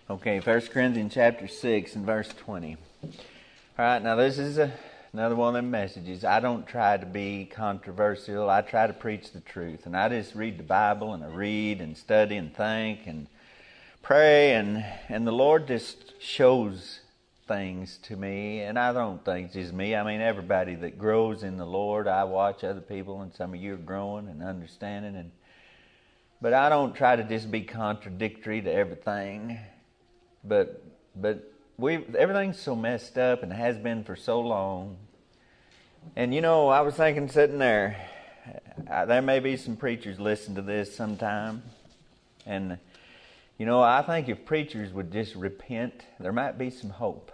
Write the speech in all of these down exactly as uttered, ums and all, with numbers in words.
Okay, First Corinthians chapter six and verse twenty. All right, now this is a, another one of them messages. I don't try to be controversial. I try to preach the truth. And I just read the Bible, and I read and study and think and pray. And, and the Lord just shows things to me. And I don't think it's just me. I mean, everybody that grows in the Lord, I watch other people, and some of you are growing and understanding. And But I don't try to just be contradictory to everything. But but we everything's so messed up and has been for so long. And you know, I was thinking sitting there, uh, there may be some preachers listen to this sometime. And you know, I think if preachers would just repent, there might be some hope.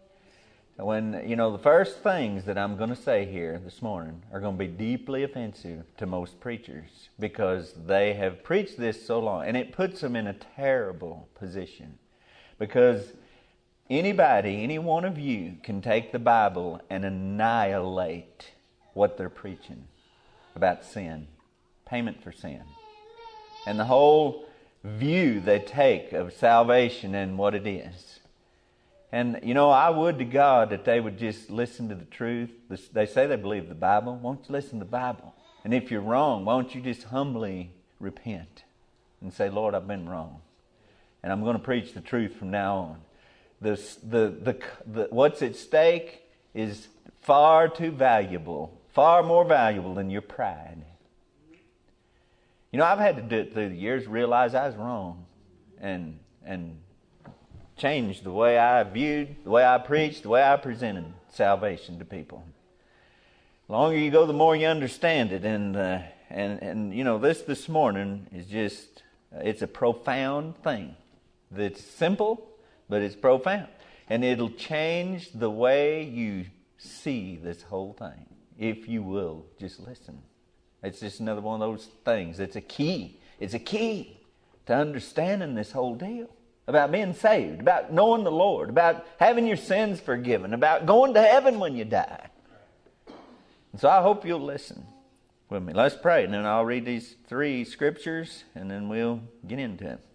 When, you know, the first things that I'm going to say here this morning are going to be deeply offensive to most preachers because they have preached this so long, and it puts them in a terrible position. Because anybody, any one of you can take the Bible and annihilate what they're preaching about sin, payment for sin, and the whole view they take of salvation and what it is. And, you know, I would to God that they would just listen to the truth. They say they believe the Bible. Won't you listen to the Bible? And if you're wrong, won't you just humbly repent and say, Lord, I've been wrong. And I'm going to preach the truth from now on. The, the, the, the, what's at stake is far too valuable, far more valuable than your pride. You know, I've had to do it through the years, realize I was wrong, and and change the way I viewed, the way I preached, the way I presented salvation to people. The longer you go, the more you understand it. And, uh, and, and you know, this this morning is just, uh, it's a profound thing. It's simple, but it's profound. And it'll change the way you see this whole thing, if you will just listen. It's just another one of those things. It's a key. It's a key to understanding this whole deal. About being saved, about knowing the Lord, about having your sins forgiven, about going to heaven when you die. And so I hope you'll listen with me. Let's pray, and then I'll read these three scriptures, and then we'll get into it.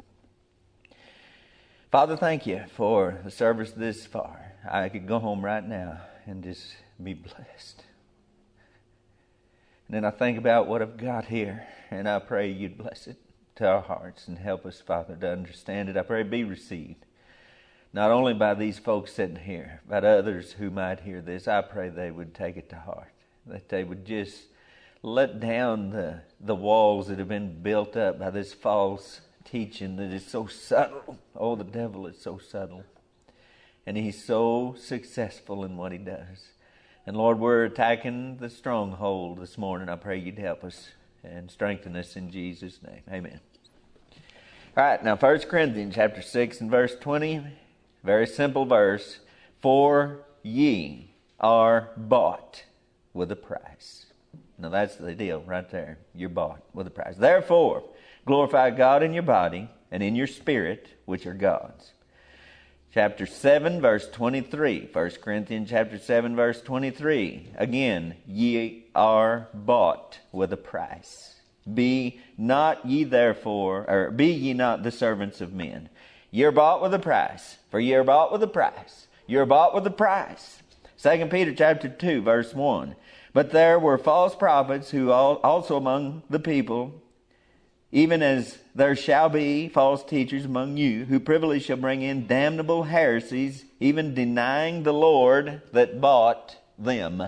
Father, thank you for the service this far. I could go home right now and just be blessed. And then I think about what I've got here, and I pray you'd bless it to our hearts and help us, Father, to understand it. I pray be received, not only by these folks sitting here, but others who might hear this. I pray they would take it to heart, that they would just let down the, the walls that have been built up by this false teaching that is so subtle. Oh, the devil is so subtle, and he's so successful in what he does. And Lord, we're attacking the stronghold this morning. I pray you'd help us and strengthen us in Jesus' name. Amen. All right, now First Corinthians chapter six and verse twenty, very simple verse. For ye are bought with a price. Now that's the deal right there. You're bought with a price. Therefore, glorify God in your body and in your spirit, which are God's. Chapter seven, verse twenty-three. First Corinthians chapter seven, verse twenty-three. Again, ye are bought with a price. Be not ye therefore, or be ye not the servants of men. Ye are bought with a price, for ye are bought with a price. You are bought with a price. Second Peter chapter two, verse one. But there were false prophets who also among the people, even as there shall be false teachers among you, who privily shall bring in damnable heresies, even denying the Lord that bought them,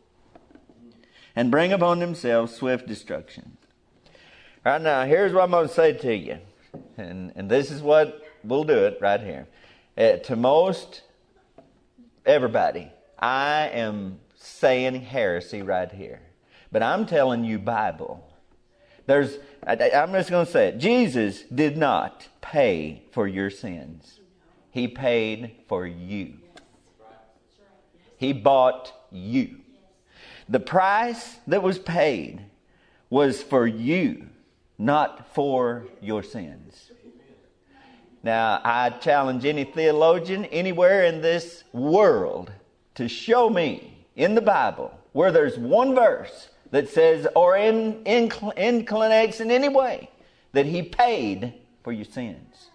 and bring upon themselves swift destruction. Right now, here's what I'm going to say to you. And, and this is what we'll do it right here. Uh, to most everybody, I am saying heresy right here. But I'm telling you Bible. There's, I, I'm just going to say it. Jesus did not pay for your sins. He paid for you. He bought you. The price that was paid was for you, not for your sins. Now, I challenge any theologian anywhere in this world to show me in the Bible where there's one verse that says, or in, incl- inclinates in any way, that He paid for your sins.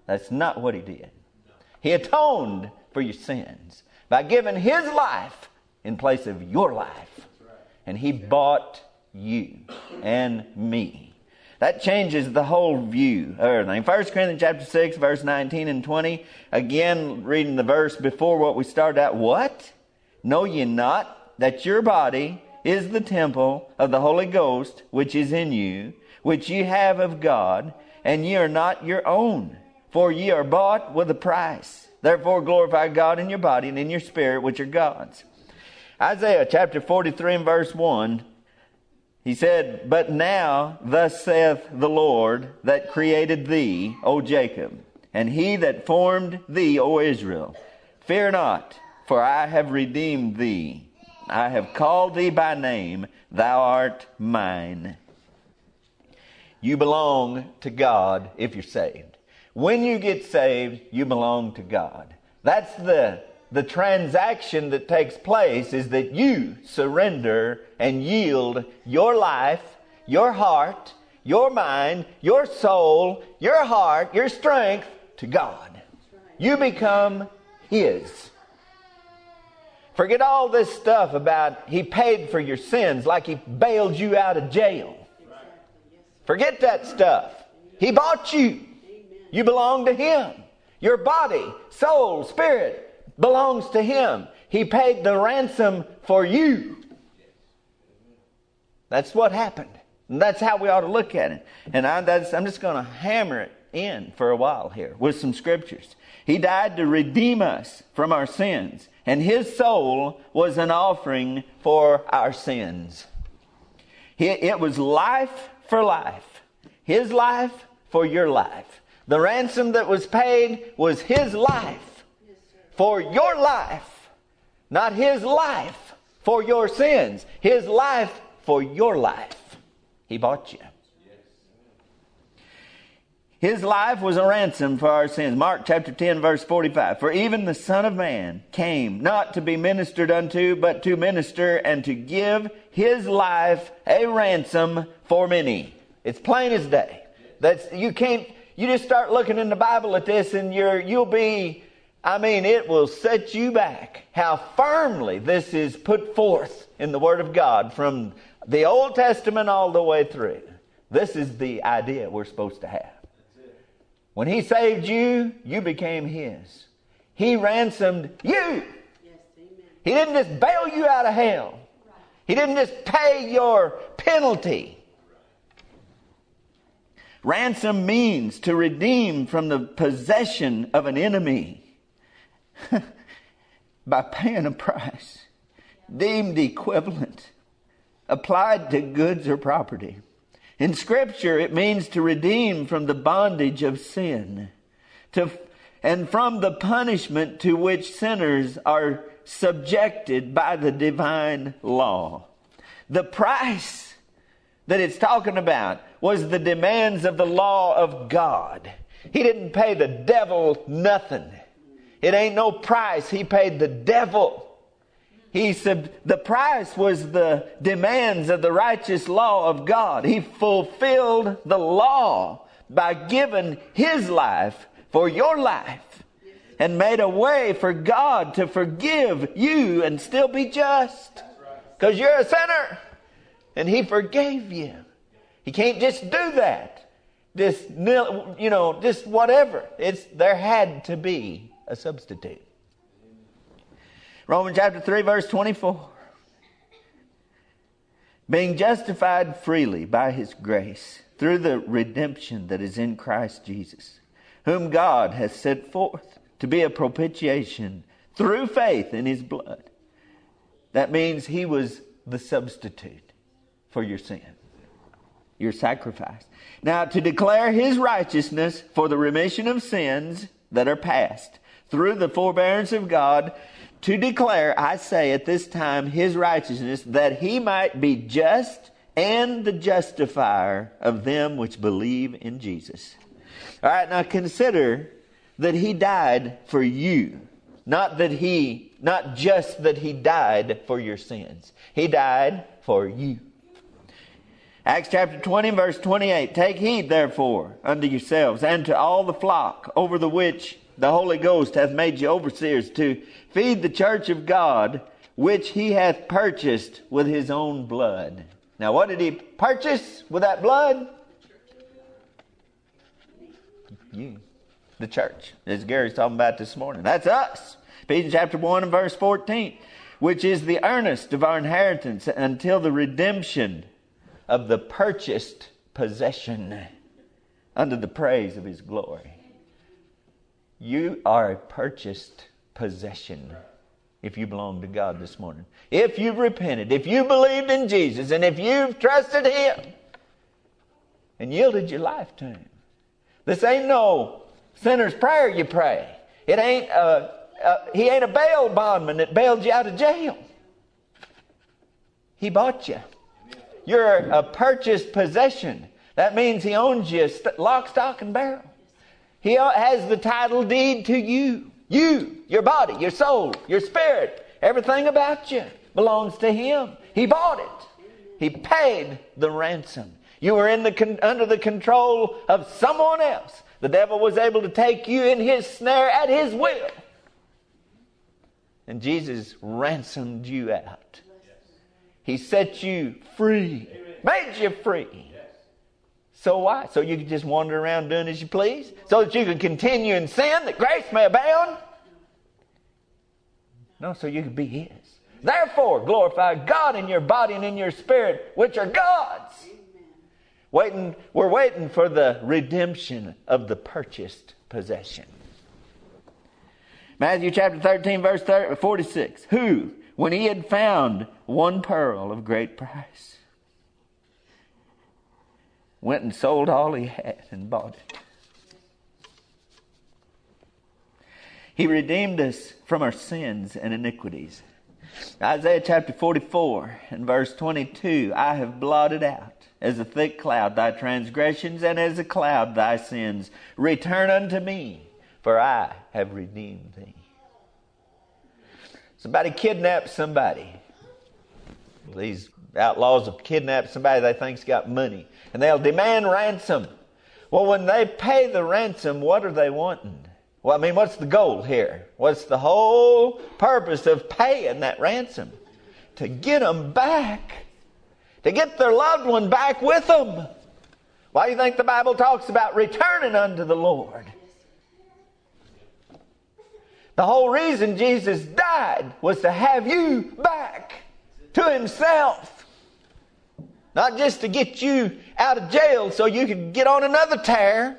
That's not what he did. He atoned for your sins by giving his life in place of your life. And he bought you and me. That changes the whole view of everything. First Corinthians chapter six, verse nineteen and twenty. Again, reading the verse before what we started out. What? Know ye not that your body is the temple of the Holy Ghost, which is in you, which ye have of God, and ye are not your own? For ye are bought with a price. Therefore glorify God in your body and in your spirit, which are God's. Isaiah chapter forty-three and verse one, he said, But now thus saith the Lord that created thee, O Jacob, and he that formed thee, O Israel. Fear not, for I have redeemed thee. I have called thee by name, thou art mine. You belong to God if you're saved. When you get saved, you belong to God. That's the, the transaction that takes place, is that you surrender and yield your life, your heart, your mind, your soul, your heart, your strength to God. You become His. Forget all this stuff about He paid for your sins like He bailed you out of jail. Forget that stuff. He bought you. You belong to Him. Your body, soul, spirit belongs to Him. He paid the ransom for you. That's what happened. And that's how we ought to look at it. And I, that's, I'm just going to hammer it in for a while here with some scriptures. He died to redeem us from our sins. And His soul was an offering for our sins. He, it was life for life. His life for your life. The ransom that was paid was His life for your life. Not His life for your sins. His life for your life. He bought you. His life was a ransom for our sins. Mark chapter ten, verse forty-five. For even the Son of Man came not to be ministered unto, but to minister and to give His life a ransom for many. It's plain as day. That's, you can't, you just start looking in the Bible at this and you're, you'll be, I mean, it will set you back how firmly this is put forth in the Word of God from the Old Testament all the way through. This is the idea we're supposed to have. When He saved you, you became His. He ransomed you. Yes, amen. He didn't just bail you out of hell. Right. He didn't just pay your penalty. Ransom means to redeem from the possession of an enemy by paying a price deemed equivalent, applied to goods or property. In Scripture, it means to redeem from the bondage of sin to, and from the punishment to which sinners are subjected by the divine law. The price that it's talking about was the demands of the law of God. He didn't pay the devil nothing. It ain't no price. He paid the devil. He said the price was the demands of the righteous law of God. He fulfilled the law by giving His life for your life and made a way for God to forgive you and still be just. Because you're a sinner and He forgave you. He can't just do that. Just, you know, just whatever. It's, there had to be a substitute. Romans chapter three, verse twenty-four. Being justified freely by His grace through the redemption that is in Christ Jesus, whom God has set forth to be a propitiation through faith in His blood. That means He was the substitute for your sin, your sacrifice. Now, to declare His righteousness for the remission of sins that are past through the forbearance of God, to declare, I say at this time, His righteousness, that He might be just and the justifier of them which believe in Jesus. All right, now consider that He died for you. Not that He, not just that He died for your sins. He died for you. Acts chapter twenty, verse twenty-eight. Take heed, therefore, unto yourselves and to all the flock over the which the Holy Ghost hath made you overseers, to feed the church of God, which he hath purchased with his own blood. Now, what did he purchase with that blood? You. The church, as Gary's talking about this morning. That's us. Ephesians chapter one and verse fourteen. Which is the earnest of our inheritance until the redemption of the purchased possession unto the praise of his glory. You are a purchased possession if you belong to God this morning. If you've repented, if you believed in Jesus, and if you've trusted him and yielded your life to him. This ain't no sinner's prayer you pray. It ain't a, a he ain't a bail bondman that bailed you out of jail. He bought you. You're a purchased possession. That means he owns you lock, stock, and barrel. He has the title deed to you. You, your body, your soul, your spirit, everything about you belongs to him. He bought it. He paid the ransom. You were in the under the control of someone else. The devil was able to take you in his snare at his will. And Jesus ransomed you out. He set you free. Made you free. So why? So you can just wander around doing as you please? So that you can continue in sin, that grace may abound? No, so you can be his. Therefore, glorify God in your body and in your spirit, which are God's. Waiting, we're waiting for the redemption of the purchased possession. Matthew chapter thirteen, verse forty-six. Who, when he had found one pearl of great price, went and sold all he had and bought it. He redeemed us from our sins and iniquities. Isaiah chapter forty-four and verse twenty-two. I have blotted out as a thick cloud thy transgressions, and as a cloud thy sins. Return unto me, for I have redeemed thee. Somebody kidnaps somebody. These outlaws have kidnapped somebody they think's got money, and they'll demand ransom. Well, when they pay the ransom, what are they wanting? Well, I mean, what's the goal here? What's the whole purpose of paying that ransom? To get them back. To get their loved one back with them. Why do you think the Bible talks about returning unto the Lord? The whole reason Jesus died was to have you back to himself. Not just to get you out of jail so you could get on another tear.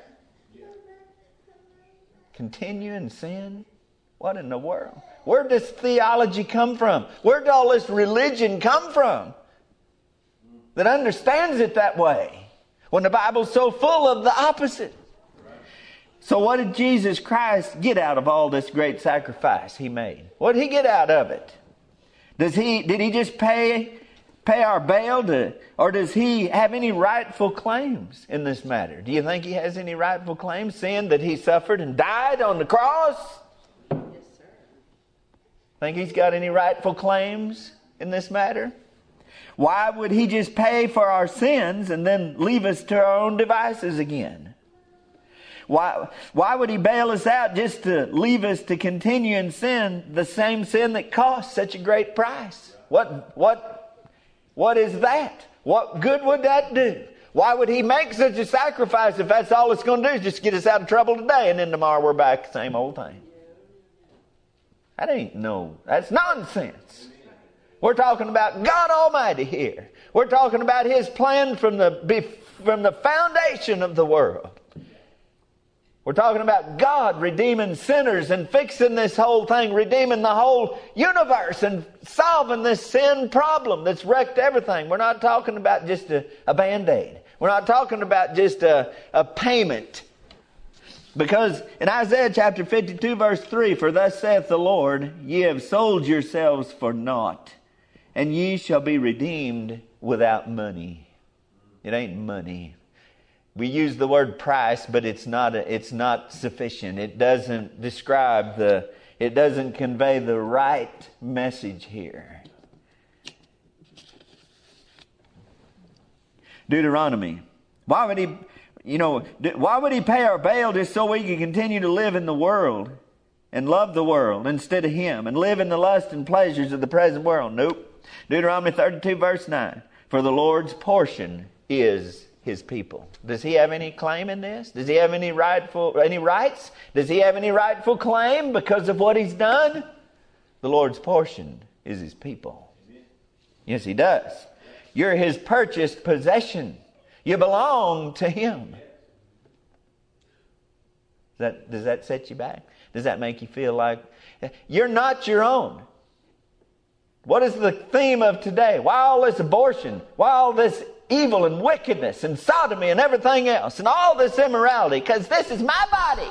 Continue in sin? What in the world? Where does theology come from? Where did all this religion come from that understands it that way, when the Bible's so full of the opposite? So what did Jesus Christ get out of all this great sacrifice he made? What did he get out of it? Does he did he just pay pay our bail to, or does he have any rightful claims in this matter? Do you think he has any rightful claims, seeing that he suffered and died on the cross? Yes, sir. Think he's got any rightful claims in this matter? Why would he just pay for our sins and then leave us to our own devices again? Why, why would he bail us out just to leave us to continue in sin, the same sin that cost such a great price? What, what, what is that? What good would that do? Why would he make such a sacrifice if that's all it's going to do is just get us out of trouble today, and then tomorrow we're back same old thing? That ain't no, that's nonsense. We're talking about God Almighty here. We're talking about his plan from the, from the foundation of the world. We're talking about God redeeming sinners and fixing this whole thing, redeeming the whole universe and solving this sin problem that's wrecked everything. We're not talking about just a, a Band-Aid. We're not talking about just a, a payment. Because in Isaiah chapter fifty-two verse three, for thus saith the Lord, ye have sold yourselves for naught, and ye shall be redeemed without money. It ain't money. We use the word price, but it's not a, it's not sufficient. It doesn't describe the, it doesn't convey the right message here. Deuteronomy. Why would he, you know, why would he pay our bail just so we can continue to live in the world and love the world instead of him and live in the lust and pleasures of the present world? Nope. Deuteronomy thirty-two verse nine. For the Lord's portion is his people. Does he have any claim in this? Does he have any rightful, any rights? Does he have any rightful claim because of what he's done? The Lord's portion is his people. Yes, he does. You're his purchased possession. You belong to him. Does that, does that set you back? Does that make you feel like you're not your own? What is the theme of today? Why all this abortion? Why all this evil and wickedness and sodomy and everything else and all this immorality? Because this is my body.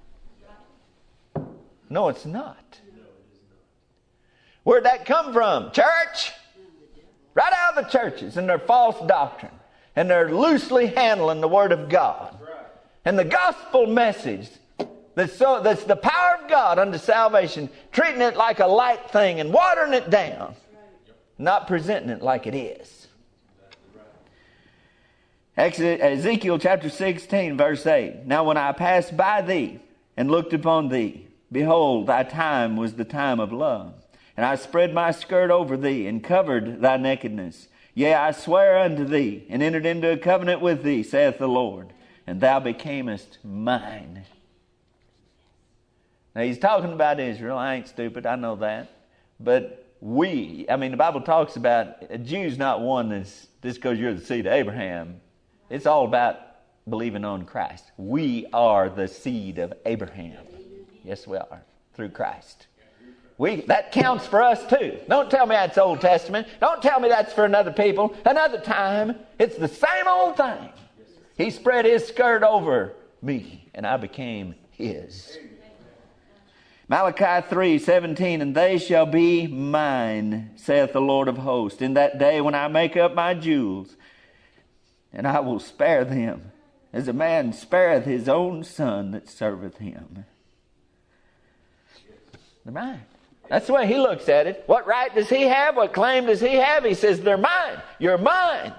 No, it's not. Where'd that come from? Church? Right out of the churches and their false doctrine. And they're loosely handling the Word of God. And the gospel message that's, so, that's the power of God unto salvation, treating it like a light thing and watering it down. Not presenting it like it is. Ezekiel chapter sixteen verse eight. Now when I passed by thee and looked upon thee, behold, thy time was the time of love. And I spread my skirt over thee and covered thy nakedness. Yea, I swear unto thee and entered into a covenant with thee, saith the Lord, and thou becamest mine. Now he's talking about Israel. I ain't stupid, I know that. But we, I mean the Bible talks about a Jew's not one that's just because you're the seed of Abraham. It's all about believing on Christ. We are the seed of Abraham. Yes, we are, through Christ. We, that counts for us too. Don't tell me that's Old Testament. Don't tell me that's for another people, another time. It's the same old thing. He spread his skirt over me, and I became his. Malachi three seventeen, and they shall be mine, saith the Lord of hosts, in that day when I make up my jewels, and I will spare them, as a man spareth his own son that serveth him. They're mine. That's the way he looks at it. What right does he have? What claim does he have? He says, they're mine. You're mine.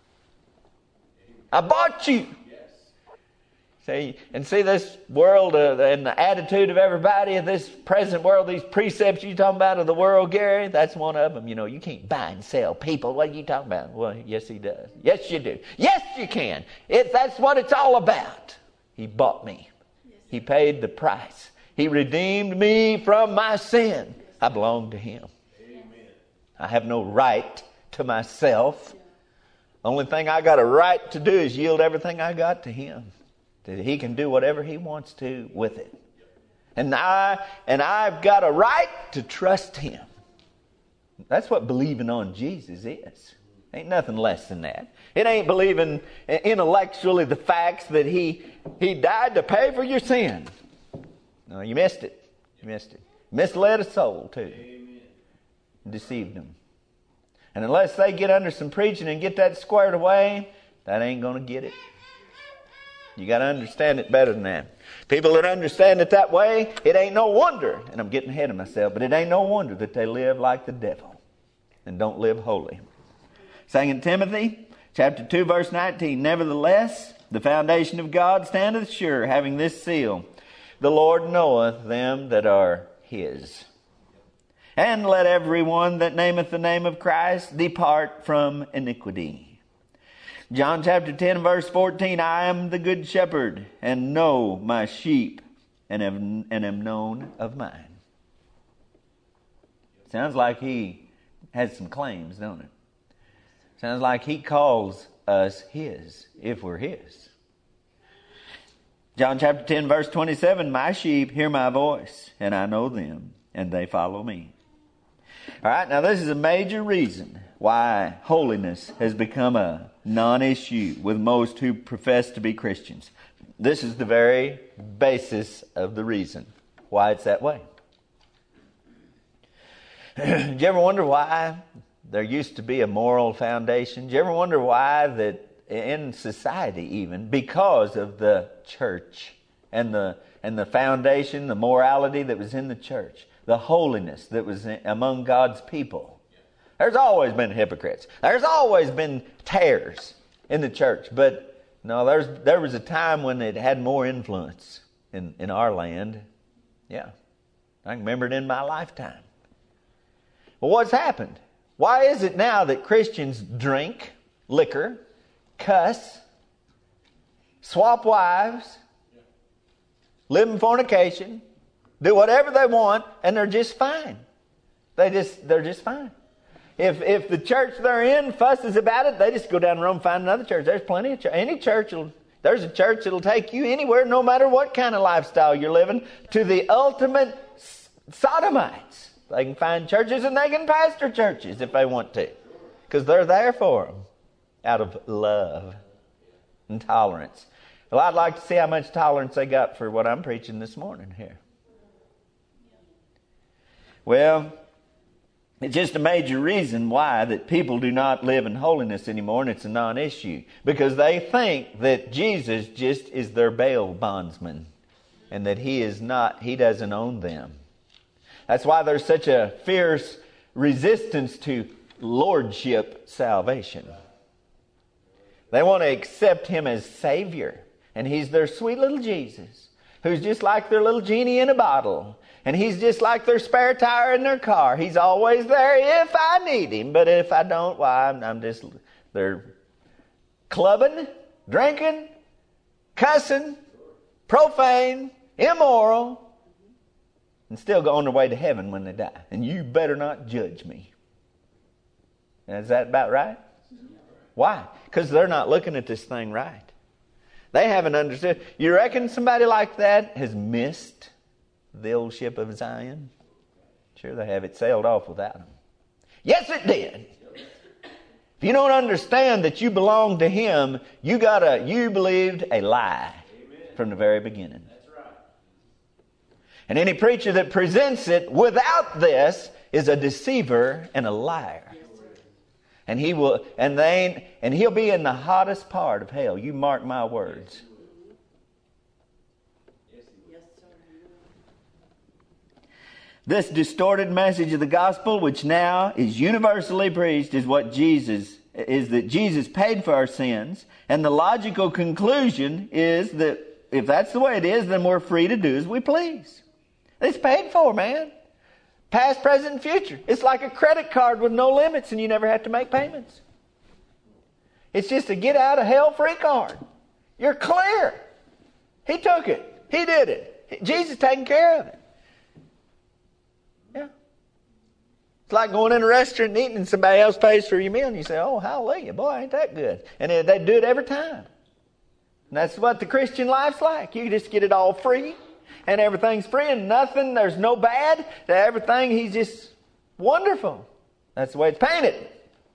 I bought you. See, and see this world uh, and the attitude of everybody in this present world, these precepts you talking about of the world, Gary, that's one of them. You know, you can't buy and sell people. What are you talking about? Well, yes, he does. Yes, you do. Yes, you can. It, that's what it's all about. He bought me. He paid the price. He redeemed me from my sin. I belong to him. Amen. I have no right to myself. The only thing I got a right to do is yield everything I got to him. That he can do whatever he wants to with it. And I and I've got a right to trust him. That's what believing on Jesus is. Ain't nothing less than that. It ain't believing intellectually the facts that he he died to pay for your sin. No, you missed it. You missed it. Misled a soul too. Amen. Deceived them. And unless they get under some preaching and get that squared away, that ain't going to get it. You got to understand it better than that. People that understand it that way, it ain't no wonder, and I'm getting ahead of myself, but it ain't no wonder that they live like the devil and don't live holy. Second Timothy chapter two verse nineteen. Nevertheless, the foundation of God standeth sure, having this seal. The Lord knoweth them that are his. And let everyone that nameth the name of Christ depart from iniquity. John chapter ten verse fourteen. I am the good shepherd, and know my sheep, and am, and am known of mine. Sounds like he has some claims, don't it? Sounds like he calls us his, if we're his. John chapter ten verse twenty-seven. My sheep hear my voice, and I know them, and they follow me. All right, now this is a major reason why holiness has become a non-issue with most who profess to be Christians. This is the very basis of the reason why it's that way. Did you ever wonder why there used to be a moral foundation? Did you ever wonder why that in society even, because of the church and the and the foundation, the morality that was in the church, the holiness that was in, among God's people. There's always been hypocrites. There's always been tares. in the church. But no, there's there was a time when it had more influence in, in our land. Yeah. I can remember it in my lifetime. Well, what's happened? Why is it now that Christians drink liquor, cuss, swap wives, live in fornication, do whatever they want, and they're just fine? They just they're just fine. If if the church they're in fusses about it, they just go down the road and find another church. There's plenty of church. Any church will there's a church that'll take you anywhere, no matter what kind of lifestyle you're living, to the ultimate sodomites. They can find churches and they can pastor churches if they want to, because they're there for them out of love and tolerance. Well, I'd like to see how much tolerance they got for what I'm preaching this morning here. Well, it's just a major reason why that people do not live in holiness anymore, and it's a non-issue. Because they think that Jesus just is their bail bondsman, and that he is not, he doesn't own them. That's why there's such a fierce resistance to lordship salvation. They want to accept him as Savior, and he's their sweet little Jesus, who's just like their little genie in a bottle. And he's just like their spare tire in their car. He's always there if I need him. But if I don't, why, I'm, I'm just, they're clubbing, drinking, cussing, profane, immoral, and still go on their way to heaven when they die. And you better not judge me. Is that about right? Why? Because they're not looking at this thing right. They haven't understood. You reckon somebody like that has missed the old ship of Zion? Sure they have. It sailed off without them. Yes, it did. If you don't understand that you belong to him, you got a you believed a lie from the very beginning. That's right. And any preacher that presents it without this is a deceiver and a liar. And he will and they ain't, and he'll be in the hottest part of hell. You mark my words. This distorted message of the gospel, which now is universally preached, is what Jesus is that Jesus paid for our sins, and the logical conclusion is that if that's the way it is, then we're free to do as we please. It's paid for, man. Past, present, and future. It's like a credit card with no limits, and you never have to make payments. It's just a get out of hell free card. You're clear. He took it. He did it. Jesus taking care of it. Yeah. It's like going in a restaurant and eating and somebody else pays for your meal and you say, oh, hallelujah, boy, ain't that good. And they do it every time. And that's what the Christian life's like. You just get it all free and everything's free and nothing, there's no bad. Everything, he's just wonderful. That's the way it's painted.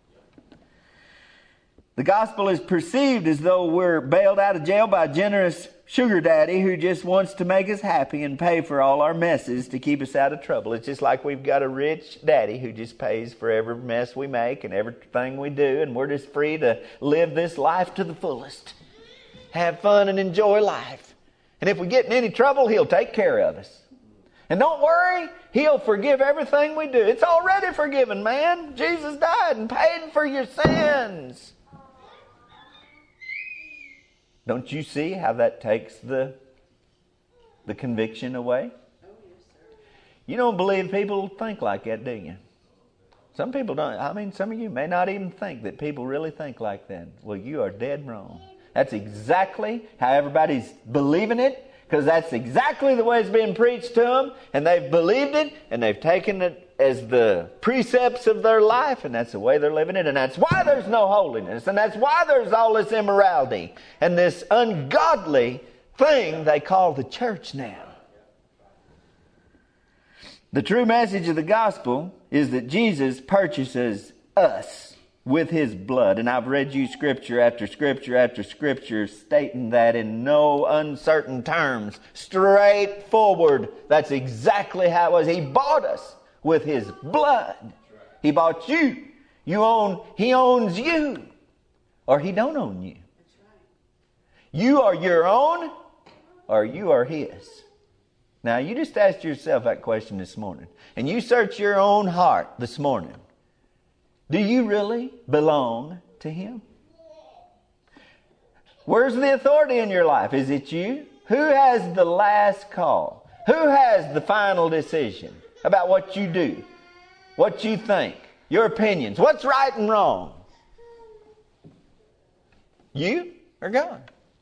The gospel is perceived as though we're bailed out of jail by a generous sugar daddy who just wants to make us happy and pay for all our messes to keep us out of trouble. It's just like we've got a rich daddy who just pays for every mess we make and everything we do, and we're just free to live this life to the fullest. Have fun and enjoy life. And if we get in any trouble, he'll take care of us. And don't worry, he'll forgive everything we do. It's already forgiven, man. Jesus died and paid for your sins. Don't you see how that takes the, the conviction away? Oh, yes, sir. You don't believe people think like that, do you? Some people don't. I mean, some of you may not even think that people really think like that. Well, you are dead wrong. That's exactly how everybody's believing it, because that's exactly the way it's being preached to them, and they've believed it, and they've taken it as the precepts of their life, and that's the way they're living it, and that's why there's no holiness, and that's why there's all this immorality and this ungodly thing they call the church now. The true message of the gospel is that Jesus purchases us with his blood, and I've read you scripture after scripture after scripture stating that in no uncertain terms, straightforward. That's exactly how it was. He bought us with his blood. He bought you. You own, he owns you. Or he don't own you. You are your own or you are his. Now you just ask yourself that question this morning. And you search your own heart this morning. Do you really belong to him? Where's the authority in your life? Is it you? Who has the last call? Who has the final decision about what you do, what you think, your opinions, what's right and wrong? You or God?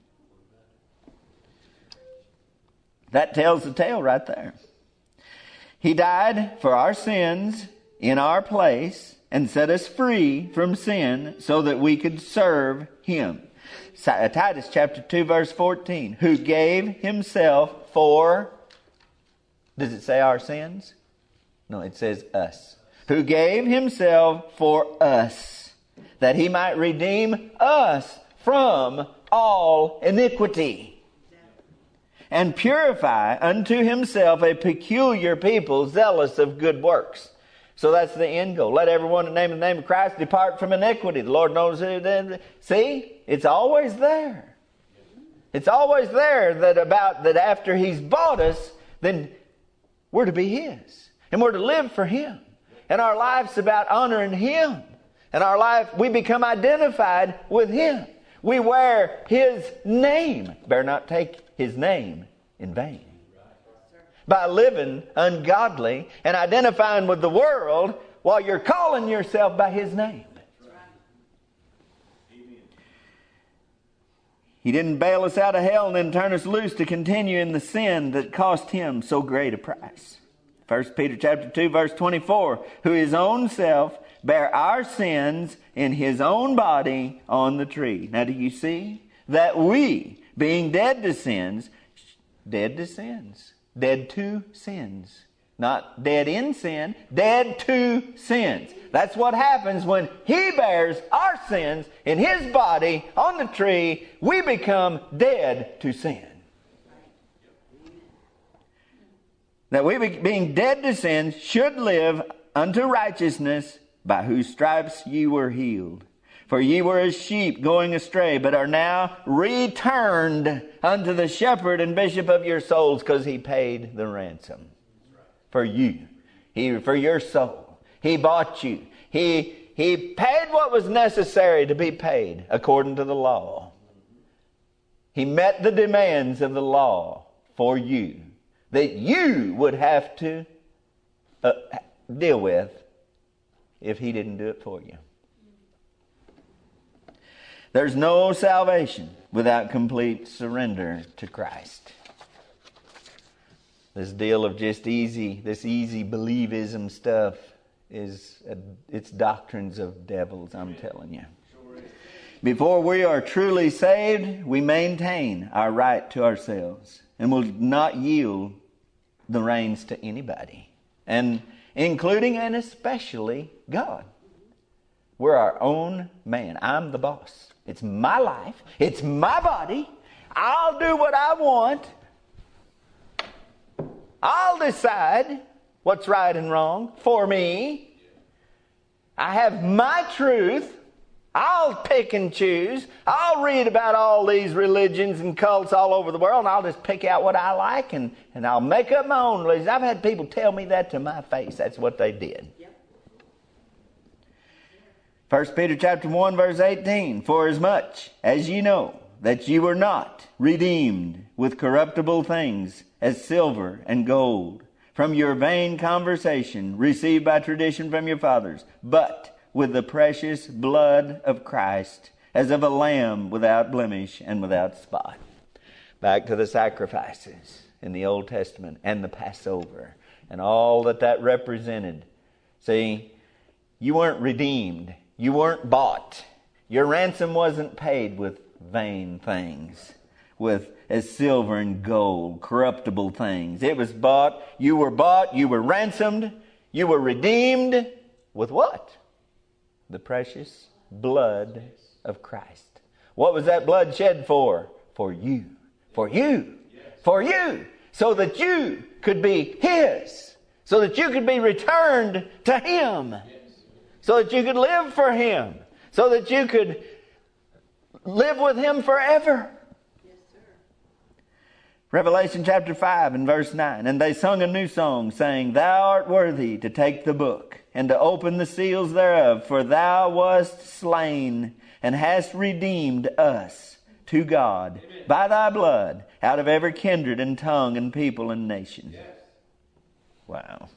That tells the tale right there. He died for our sins in our place and set us free from sin so that we could serve Him. Titus chapter two verse fourteen. Who gave Himself for, does it say our sins? No, it says us. Who gave Himself for us, that He might redeem us from all iniquity, and purify unto Himself a peculiar people, zealous of good works. So that's the end goal. Let everyone in the name of the name of Christ depart from iniquity. The Lord knows who. See, it's always there. It's always there that about that after He's bought us, then we're to be His, and we're to live for Him, and our life's about honoring Him, and our life we become identified with Him. We wear His name. Better not take His name in vain. By living ungodly and identifying with the world while you're calling yourself by His name. He didn't bail us out of hell and then turn us loose to continue in the sin that cost Him so great a price. First Peter chapter two verse twenty-four. Who His own self bare our sins in His own body on the tree. Now do you see? That we, being dead to sins, dead to sins, dead to sins, not dead in sin, dead to sins. That's what happens when He bears our sins in His body on the tree. We become dead to sin. That we, being dead to sin, should live unto righteousness, by whose stripes ye were healed. For ye were as sheep going astray, but are now returned unto the shepherd and bishop of your souls, because He paid the ransom for you, He for your soul. He bought you. He He paid what was necessary to be paid according to the law. He met the demands of the law for you, that you would have to uh, deal with if He didn't do it for you. There's no salvation without complete surrender to Christ. This deal of just easy, this easy believism stuff is, a, it's doctrines of devils, I'm telling you. Before we are truly saved, we maintain our right to ourselves and will not yield the reins to anybody, and including and especially God. We're our own man. I'm the boss. It's my life. It's my body. I'll do what I want. I'll decide what's right and wrong for me. I have my truth. I'll pick and choose. I'll read about all these religions and cults all over the world, and I'll just pick out what I like, and, and I'll make up my own religion. I've had people tell me that to my face. That's what they did. First Peter chapter one verse eighteen. For as much as ye know that ye were not redeemed with corruptible things as silver and gold from your vain conversation received by tradition from your fathers, but with the precious blood of Christ, as of a lamb without blemish and without spot. Back to the sacrifices in the Old Testament and the Passover and all that that represented. See, you weren't redeemed. You weren't bought. Your ransom wasn't paid with vain things, with as silver and gold, corruptible things. It was bought. You were bought. You were ransomed. You were redeemed with what? The precious blood of Christ. What was that blood shed for? For you. For you. For you. So that you could be His. So that you could be returned to Him. So that you could live for Him. So that you could live with Him forever. Yes, sir. Revelation chapter five and verse nine. And they sung a new song, saying, Thou art worthy to take the book, and to open the seals thereof, for Thou wast slain, and hast redeemed us to God by thy blood out of every kindred and tongue and people and nation. Yes. Wow.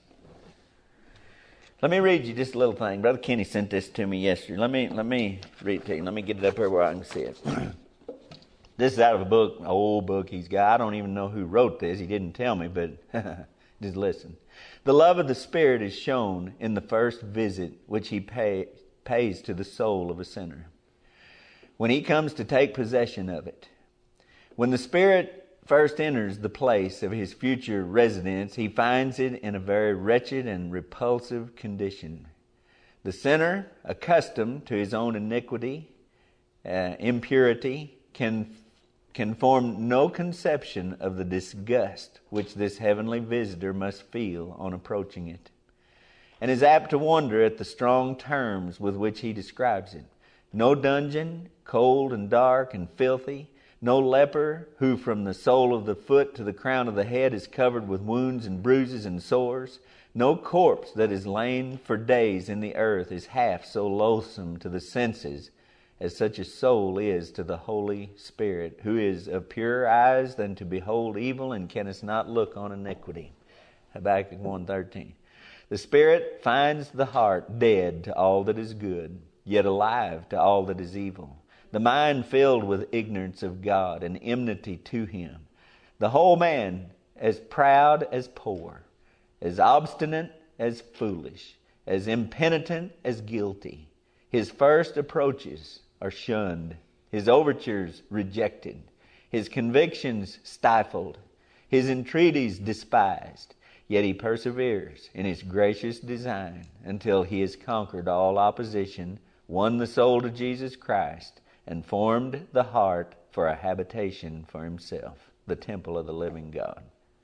Let me read you just a little thing. Brother Kenny sent this to me yesterday. Let me let me read it to you. Let me get it up here where I can see it. This is out of a book, an old book he's got. I don't even know who wrote this. He didn't tell me, but just listen. The love of the Spirit is shown in the first visit which he pay, pays to the soul of a sinner, when he comes to take possession of it. When the Spirit first enters the place of his future residence, he finds it in a very wretched and repulsive condition. The sinner, accustomed to his own iniquity, uh, impurity, can can form no conception of the disgust which this heavenly visitor must feel on approaching it, and is apt to wonder at the strong terms with which he describes it. No dungeon, cold and dark and filthy, no leper who from the sole of the foot to the crown of the head is covered with wounds and bruises and sores, no corpse that is lain for days in the earth is half so loathsome to the senses as such a soul is to the Holy Spirit, who is of purer eyes than to behold evil and cannot not look on iniquity. Habakkuk one thirteen. The Spirit finds the heart dead to all that is good, yet alive to all that is evil. The mind filled with ignorance of God and enmity to Him. The whole man as proud as poor, as obstinate as foolish, as impenitent as guilty. His first approaches are shunned, his overtures rejected, his convictions stifled, his entreaties despised. Yet he perseveres in his gracious design until he has conquered all opposition, won the soul to Jesus Christ, and formed the heart for a habitation for himself, the temple of the living God.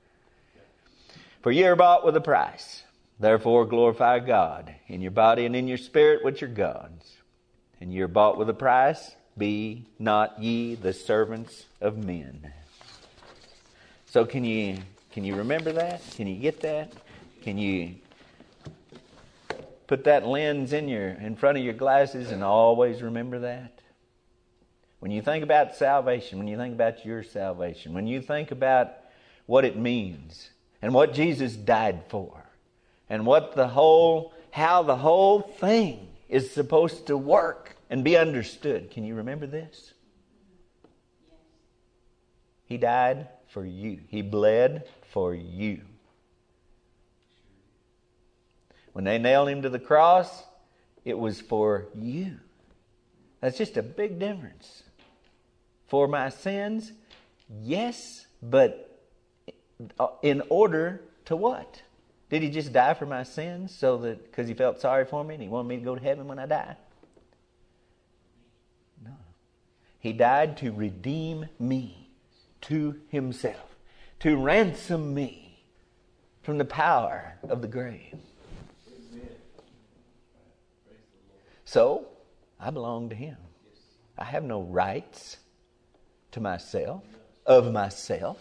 For ye are bought with a price. Therefore glorify God in your body and in your spirit, which are God's. And ye are bought with a price. Be not ye the servants of men. So can you can you remember that? Can you get that? Can you put that lens in your in front of your glasses and always remember that? When you think about salvation, when you think about your salvation, when you think about what it means and what Jesus died for, and what the whole, how the whole thing is supposed to work and be understood. Can you remember this? He died for you. He bled for you. When they nailed him to the cross, it was for you. That's just a big difference. For my sins, yes, but in order to what? Did he just die for my sins so that because he felt sorry for me and he wanted me to go to heaven when I die? No. He died to redeem me to himself, to ransom me from the power of the grave. So, I belong to him. I have no rights to myself, of myself.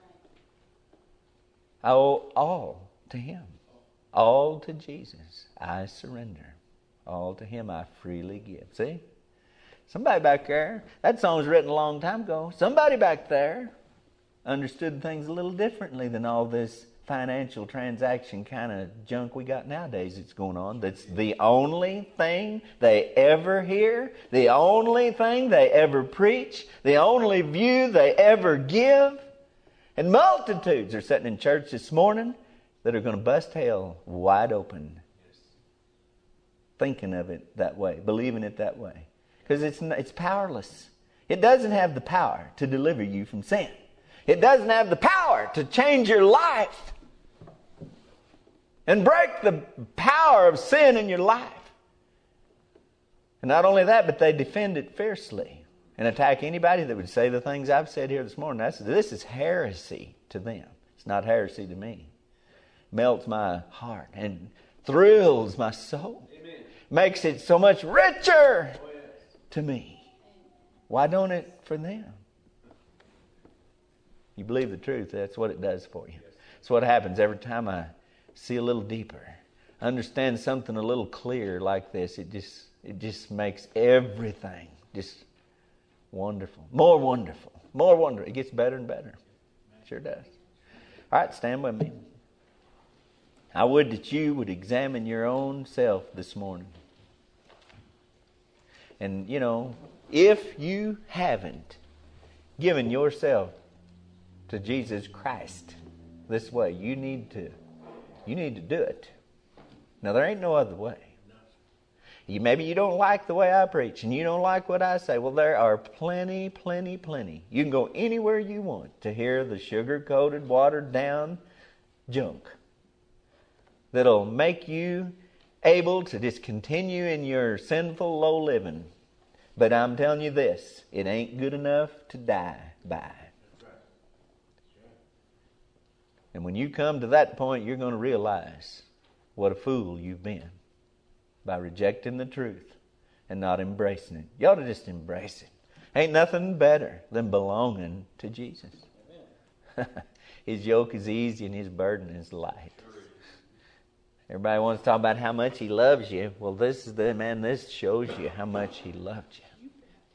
I owe all to him. All to Jesus I surrender. All to him I freely give. See? Somebody back there, that song was written a long time ago. Somebody back there understood things a little differently than all this financial transaction kind of junk we got nowadays that's going on. That's the only thing they ever hear, the only thing they ever preach, the only view they ever give. And multitudes are sitting in church this morning that are going to bust hell wide open. Thinking of it that way, believing it that way. Because it's, it's powerless. It doesn't have the power to deliver you from sin. It doesn't have the power to change your life and break the power of sin in your life. And not only that, but they defend it fiercely and attack anybody that would say the things I've said here this morning. That's, this is heresy to them. It's not heresy to me. Melts my heart and thrills my soul. Amen. Makes it so much richer oh, yes. to me. Why don't it for them? You believe the truth, that's what it does for you. Yes. That's what happens every time I see a little deeper, understand something a little clearer like this. It just it just makes everything just Wonderful. More wonderful. More wonderful. It gets better and better. Sure does. All right, stand with me. I would that you would examine your own self this morning. And, you know, if you haven't given yourself to Jesus Christ this way, you need to, you need to do it. Now, there ain't no other way. You, maybe you don't like the way I preach and you don't like what I say. Well, there are plenty, plenty, plenty. You can go anywhere you want to hear the sugar-coated, watered-down junk that'll make you able to just continue in your sinful, low living. But I'm telling you this, it ain't good enough to die by. And when you come to that point, you're going to realize what a fool you've been by rejecting the truth and not embracing it. You ought to just embrace it. Ain't nothing better than belonging to Jesus. His yoke is easy and his burden is light. Everybody wants to talk about how much he loves you. Well, this is the man, this shows you how much he loved you.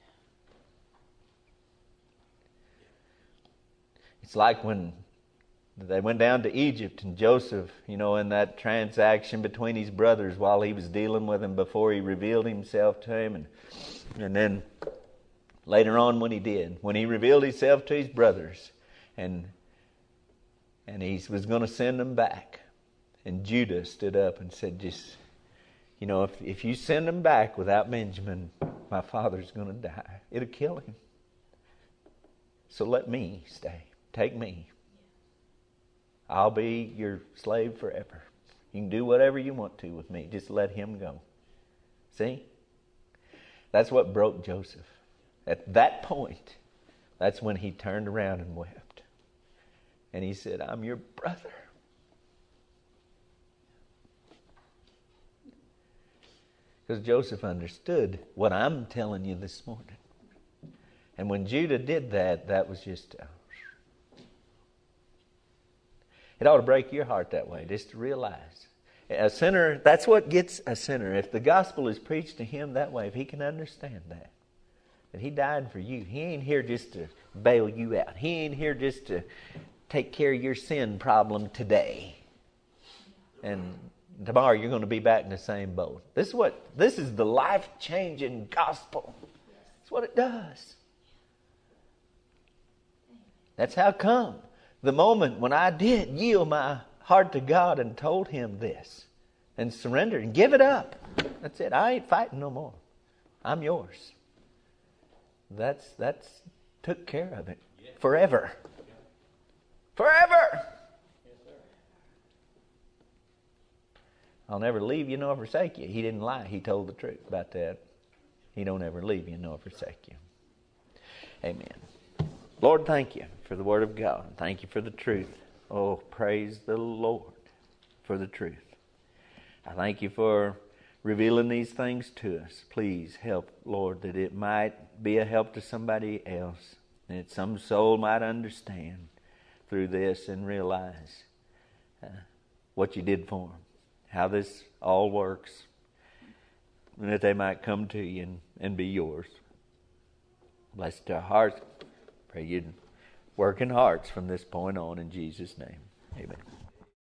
It's like when they went down to Egypt and Joseph, you know, in that transaction between his brothers while he was dealing with them before he revealed himself to him. And, and then later on when he did, when he revealed himself to his brothers and, and he was going to send them back. And Judah stood up and said, just, you know, if, if you send them back without Benjamin, my father's going to die. It'll kill him. So let me stay. Take me. I'll be your slave forever. You can do whatever you want to with me. Just let him go. See? That's what broke Joseph. At that point, that's when he turned around and wept. And he said, I'm your brother. Because Joseph understood what I'm telling you this morning. And when Judah did that, that was just... Uh, it ought to break your heart that way, just to realize. A sinner, that's what gets a sinner. If the gospel is preached to him that way, if he can understand that, that he died for you. He ain't here just to bail you out. He ain't here just to take care of your sin problem today. And tomorrow you're going to be back in the same boat. This is what this is the life-changing gospel. That's what it does. That's how come the moment when I did yield my heart to God and told him this and surrendered and give it up. That's it. I ain't fighting no more. I'm yours. That's that's took care of it. Forever. Forever. I'll never leave you nor forsake you. He didn't lie. He told the truth about that. He don't ever leave you nor forsake you. Amen. Lord, thank you for the Word of God. Thank you for the truth. Oh, praise the Lord for the truth. I thank you for revealing these things to us. Please help, Lord, that it might be a help to somebody else. That some soul might understand through this and realize uh, what you did for them. How this all works. And that they might come to you and, and be yours. Bless our hearts. Pray you'd work in hearts from this point on in Jesus' name. Amen.